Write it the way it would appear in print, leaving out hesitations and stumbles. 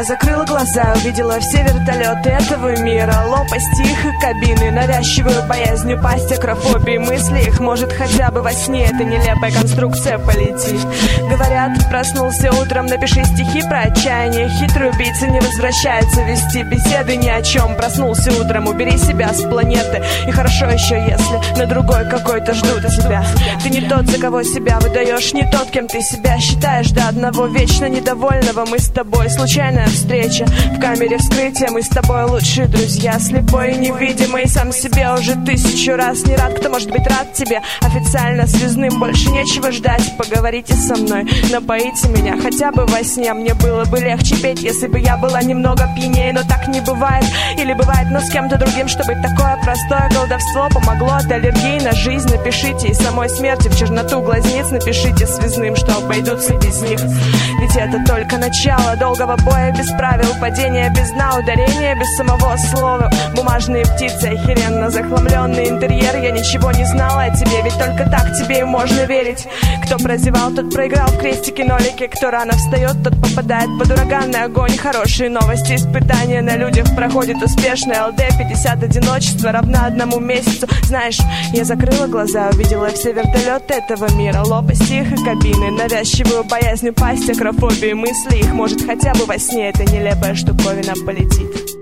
закрыла глаза, увидела все вертолеты этого мира, лопасти их и кабины, навязчивую боязнь упасть, акрофобии мысли их. Может, хотя бы во сне эта нелепая конструкция полетит. Говорят, проснулся утром, напиши стихи про отчаяние. Хитрый убийца не возвращается вести беседы ни о чем. Проснулся утром, убери себя с планеты. И хорошо еще, если на другой какой-то ждут тебя. Ты не тот, за кого себя выдаешь, не тот, кем ты себя считаешь. До одного вечно недовольного мы с тобой. Случайная встреча в камере вскрытия. Мы с тобой лучшие друзья. Слепой и невидимый, сам себе уже 1000 раз не рад. Кто может быть рад тебе? Официально связным, больше нечего ждать. Поговорите со мной, напоите меня хотя бы во сне. Мне было бы легче петь, если бы я была немного пьянее. Но так не бывает, или бывает, но с кем-то другим. Чтобы такое простое колдовство помогло от аллергии на жизнь. Напишите и самой смерти в черноту глазниц. Напишите связным, что обойдутся без них. Ведь это только начало долгого боя без правил. Падение без дна, ударение без самого слова. Бумажные птицы, охеренно захламленный интерьер. Я ничего не знала о тебе, ведь только так тебе и можно верить. Кто прозевал, тот проиграл в крестики-нолики. Кто рано встает, тот попадает под ураганный огонь. Хорошие новости, испытания на людях проходит успешно. ЛД 50 одиночество равна 1 месяцу. Знаешь, я закрыла глаза, увидела все вертолеты этого мира, лопасти их и кабины, навязчивую боязнь упасть, акрофобии мысли их. Может, хотя бы во сне эта нелепая штуковина полетит.